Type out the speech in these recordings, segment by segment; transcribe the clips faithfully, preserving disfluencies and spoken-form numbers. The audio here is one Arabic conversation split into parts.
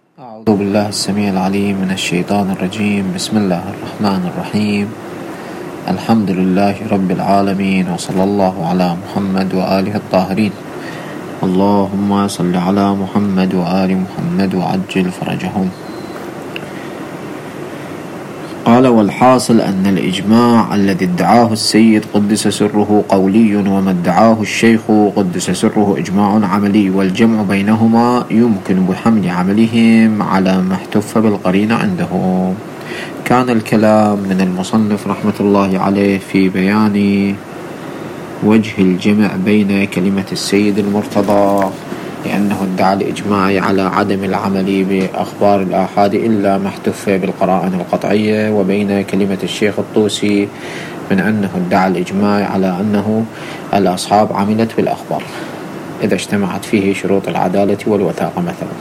أعوذ بالله السميع العليم من الشيطان الرجيم. بسم الله الرحمن الرحيم. الحمد لله رب العالمين، وصلى الله على محمد وآله الطاهرين. اللهم صل على محمد وآل محمد وعجل فرجهم. قال: والحاصل أن الإجماع الذي ادعاه السيد قدس سره قولي، وما ادعاه الشيخ قدس سره إجماع عملي، والجمع بينهما يمكن بحمل عملهم على ما احتف بالقرين عندهم. كان الكلام من المصنف رحمة الله عليه في بيان وجه الجمع بين كلمة السيد المرتضى، لأنه ادعى الإجماع على عدم العمل بأخبار الآحاد إلا ما احتف بالقرائن القطعية، وبين كلمة الشيخ الطوسي من أنه ادعى الإجماع على أنه الأصحاب عملت بالأخبار إذا اجتمعت فيه شروط العدالة والوثاقة مثلا.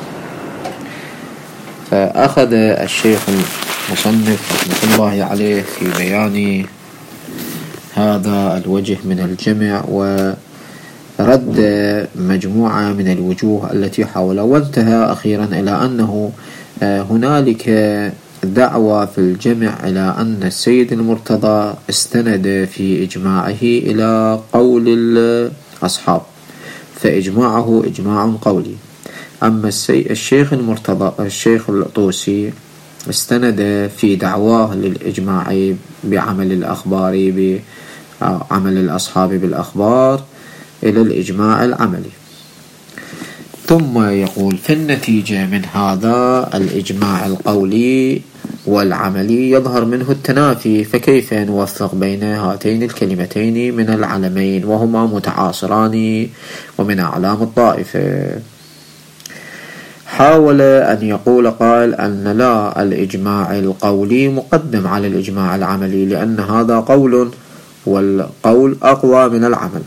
فأخذ الشيخ المصنف رحمة الله عليه في بيان هذا الوجه من الجمع و رد مجموعة من الوجوه التي حاول، وانتهى أخيرا إلى أنه هنالك دعوة في الجمع إلى أن السيد المرتضى استند في إجماعه إلى قول الأصحاب، فإجماعه إجماع قولي. أما الشيخ المرتضى الشيخ الطوسي استند في دعواه للإجماع بعمل الأخبار بعمل الأصحاب بالأخبار إلى الإجماع العملي. ثم يقول: في النتيجة من هذا الإجماع القولي والعملي يظهر منه التنافي، فكيف نوفق بين هاتين الكلمتين من العلمين وهما متعاصران ومن أعلام الطائفة؟ حاول أن يقول قال أن لا، الإجماع القولي مقدم على الإجماع العملي، لأن هذا قول والقول أقوى من العمل.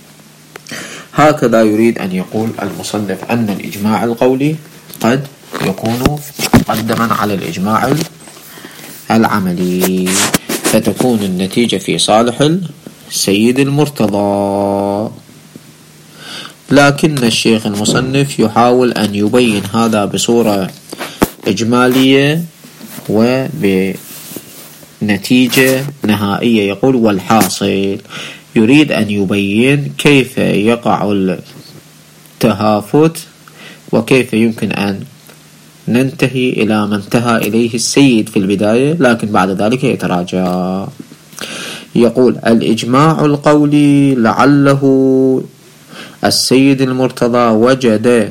هكذا يريد أن يقول المصنف أن الإجماع القولي قد يكون مقدما على الإجماع العملي، فتكون النتيجة في صالح السيد المرتضى. لكن الشيخ المصنف يحاول أن يبين هذا بصورة إجمالية وبنتيجة نهائية. يقول: والحاصل، يريد أن يبين كيف يقع التهافت وكيف يمكن أن ننتهي إلى ما انتهى إليه السيد في البداية، لكن بعد ذلك يتراجع. يقول: الإجماع القولي لعله السيد المرتضى وجد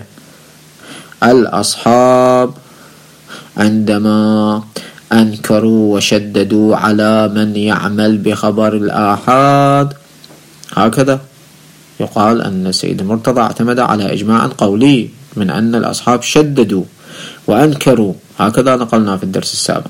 الأصحاب عندما أنكروا وشددوا على من يعمل بخبر الآحاد. هكذا يقال أن السيد المرتضى اعتمد على إجماع قولي من أن الأصحاب شددوا وأنكروا، هكذا نقلنا في الدرس السابق.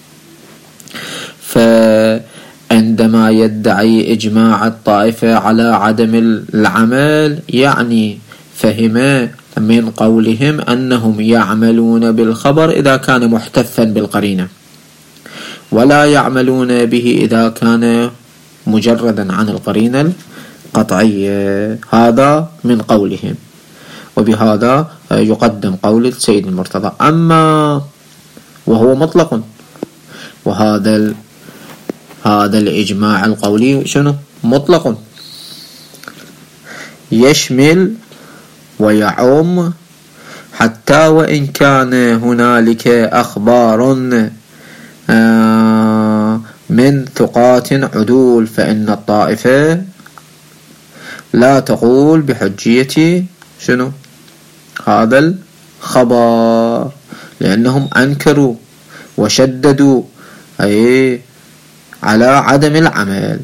فعندما يدعي إجماع الطائفة على عدم العمل، يعني فهم من قولهم أنهم يعملون بالخبر إذا كان محتفا بالقرينة، ولا يعملون به إذا كان مجردا عن القرينة القطعية. هذا من قولهم، وبهذا يقدم قول السيد المرتضى. أما وهو مطلق، وهذا ال... هذا الإجماع القولي شنو؟ مطلق، يشمل ويعم، حتى وإن كان هنالك أخبار من ثقات عدول، فإن الطائفة لا تقول بحجية شنو؟ هذا الخبر، لأنهم أنكروا وشددوا أي على عدم العمل.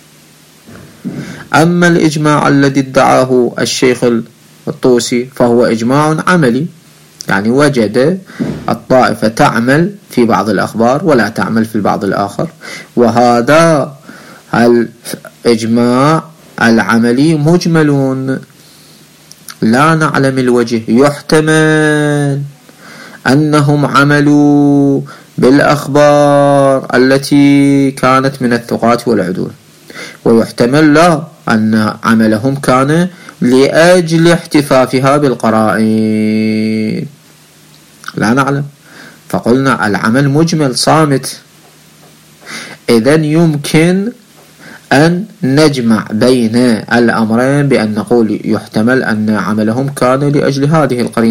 أما الإجماع الذي ادعاه الشيخ الطوسي فهو إجماع عملي، يعني وجد الطائفة تعمل في بعض الأخبار ولا تعمل في البعض الآخر، وهذا الإجماع العملي مجمل، لا نعلم الوجه. يحتمل أنهم عملوا بالأخبار التي كانت من الثقات والعدول، ويحتمل لا، أن عملهم كان لأجل احتفافها بالقرائن. لا نعلم. فقلنا العمل مجمل صامت، إذن يمكن أن نجمع بين الأمرين بأن نقول يحتمل أن عملهم كان لأجل هذه القرينة